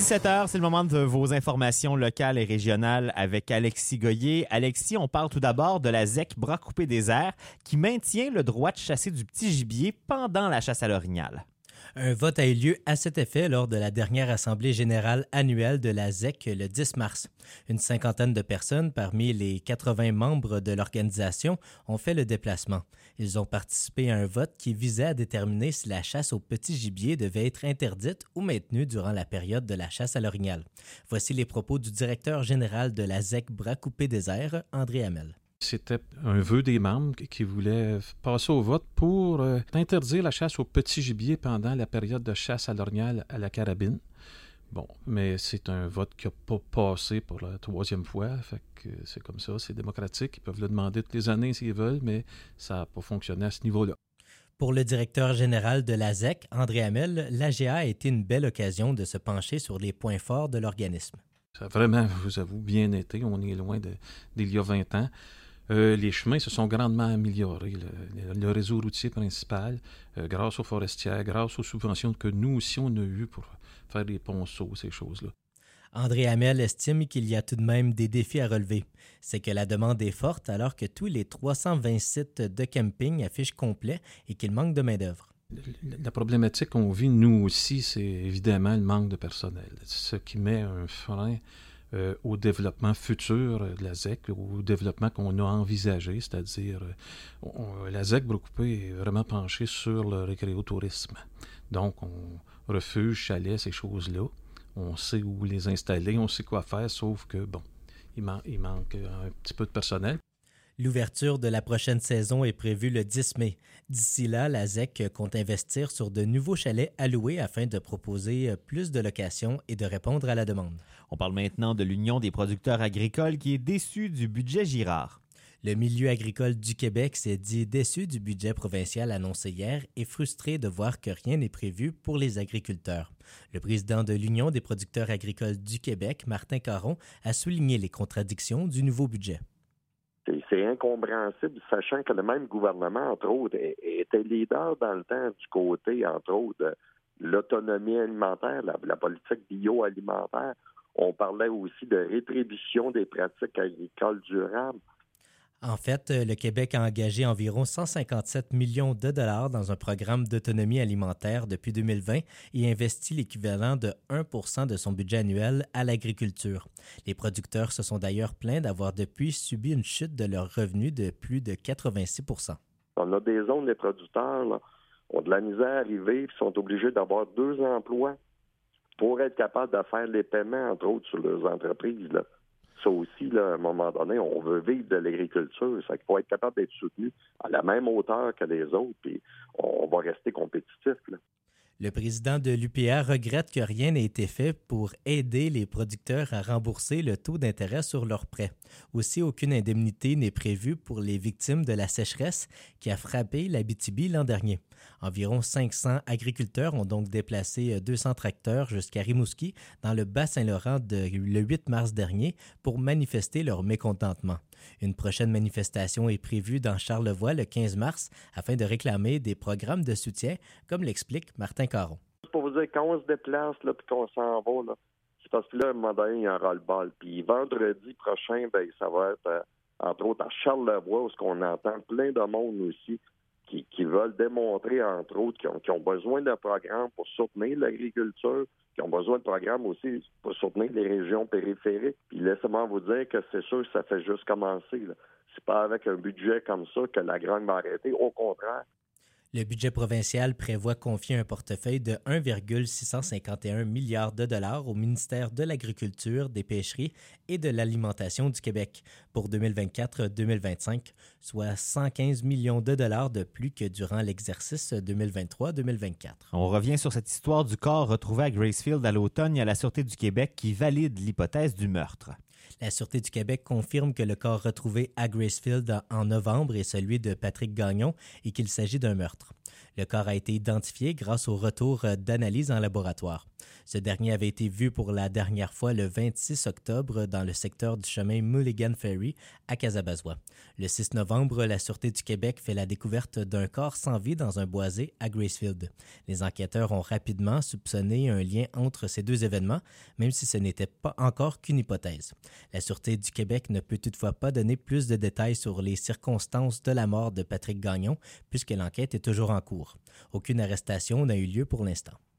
17h, c'est le moment de vos informations locales et régionales avec Alexis Goyer. Alexis, on parle tout d'abord de la ZEC Bras-Coupés-des-Airs qui maintient le droit de chasser du petit gibier pendant la chasse à l'orignal. Un vote a eu lieu à cet effet lors de la dernière Assemblée générale annuelle de la ZEC le 10 mars. Une cinquantaine de personnes parmi les 80 membres de l'organisation ont fait le déplacement. Ils ont participé à un vote qui visait à déterminer si la chasse au petit gibier devait être interdite ou maintenue durant la période de la chasse à l'orignal. Voici les propos du directeur général de la ZEC Bras-Coupés-des-Airs, André Hamel. C'était un vœu des membres qui voulaient passer au vote pour interdire la chasse au petit gibier pendant la période de chasse à l'orignal à la carabine. Bon, mais c'est un vote qui n'a pas passé pour la troisième fois, fait que c'est comme ça, c'est démocratique. Ils peuvent le demander toutes les années s'ils veulent, mais ça n'a pas fonctionné à ce niveau-là. Pour le directeur général de la ZEC, André Hamel, l'AGA a été une belle occasion de se pencher sur les points forts de l'organisme. Ça a vraiment, je vous avoue, bien été. On est loin d'il y a 20 ans. Les chemins se sont grandement améliorés. Le réseau routier principal, grâce aux forestières, grâce aux subventions que nous aussi on a eues pour faire des ponceaux, ces choses-là. André Hamel estime qu'il y a tout de même des défis à relever. C'est que la demande est forte alors que tous les 320 sites de camping affichent complet et qu'il manque de main-d'œuvre. La problématique qu'on vit, nous aussi, c'est évidemment le manque de personnel. Ce qui met un frein au développement futur de la ZEC, au développement qu'on a envisagé, c'est-à-dire la ZEC Bras-Coupés est vraiment penchée sur le récréotourisme. Donc, refuge, chalet, ces choses-là, on sait où les installer, on sait quoi faire, sauf que, bon, il manque un petit peu de personnel. L'ouverture de la prochaine saison est prévue le 10 mai. D'ici là, la ZEC compte investir sur de nouveaux chalets à louer afin de proposer plus de locations et de répondre à la demande. On parle maintenant de l'Union des producteurs agricoles qui est déçue du budget Girard. Le milieu agricole du Québec s'est dit déçu du budget provincial annoncé hier et frustré de voir que rien n'est prévu pour les agriculteurs. Le président de l'Union des producteurs agricoles du Québec, Martin Caron, a souligné les contradictions du nouveau budget. C'est incompréhensible, sachant que le même gouvernement, entre autres, était leader dans le temps du côté, entre autres, de l'autonomie alimentaire, la politique bioalimentaire. On parlait aussi de rétribution des pratiques agricoles durables. En fait, le Québec a engagé environ 157 millions de dollars dans un programme d'autonomie alimentaire depuis 2020 et investi l'équivalent de 1 % de son budget annuel à l'agriculture. Les producteurs se sont d'ailleurs plaints d'avoir depuis subi une chute de leurs revenus de plus de 86 %. On a des zones, les producteurs là, ont de la misère à arriver et sont obligés d'avoir 2 emplois pour être capables de faire les paiements, entre autres, sur leurs entreprises, là. Ça aussi, là, à un moment donné, on veut vivre de l'agriculture. Ça faut être capable d'être soutenu à la même hauteur que les autres, puis on va rester compétitif, là. Le président de l'UPA regrette que rien n'ait été fait pour aider les producteurs à rembourser le taux d'intérêt sur leurs prêts. Aussi, aucune indemnité n'est prévue pour les victimes de la sécheresse qui a frappé l'Abitibi l'an dernier. Environ 500 agriculteurs ont donc déplacé 200 tracteurs jusqu'à Rimouski, dans le Bas-Saint-Laurent, le 8 mars dernier, pour manifester leur mécontentement. Une prochaine manifestation est prévue dans Charlevoix le 15 mars afin de réclamer des programmes de soutien, comme l'explique Martin Caron. C'est pour vous dire, quand on se déplace là, puis qu'on s'en va, là, c'est parce que là, à un moment donné, il y a un ras-le-bol. Puis vendredi prochain, ben, ça va être, entre autres, à Charlevoix, où on entend plein de monde aussi qui veulent démontrer, entre autres, qui ont besoin de programmes pour soutenir l'agriculture, qui ont besoin de programmes aussi pour soutenir les régions périphériques. Puis laissez-moi vous dire que c'est sûr que ça fait juste commencer, là. C'est pas avec un budget comme ça que la grogne va arrêter. Au contraire. Le budget provincial prévoit confier un portefeuille de 1,651 milliard de dollars au ministère de l'Agriculture, des Pêcheries et de l'Alimentation du Québec pour 2024-2025, soit 115 millions de dollars de plus que durant l'exercice 2023-2024. On revient sur cette histoire du corps retrouvé à Gracefield à l'automne. Il y a la Sûreté du Québec qui valide l'hypothèse du meurtre. La Sûreté du Québec confirme que le corps retrouvé à Gracefield en novembre est celui de Patrick Gagnon et qu'il s'agit d'un meurtre. Le corps a été identifié grâce au retour d'analyse en laboratoire. Ce dernier avait été vu pour la dernière fois le 26 octobre dans le secteur du chemin Mulligan Ferry à Casabazois. Le 6 novembre, la Sûreté du Québec fait la découverte d'un corps sans vie dans un boisé à Gracefield. Les enquêteurs ont rapidement soupçonné un lien entre ces deux événements, même si ce n'était pas encore qu'une hypothèse. La Sûreté du Québec ne peut toutefois pas donner plus de détails sur les circonstances de la mort de Patrick Gagnon, puisque l'enquête est toujours en cours. Aucune arrestation n'a eu lieu pour l'instant.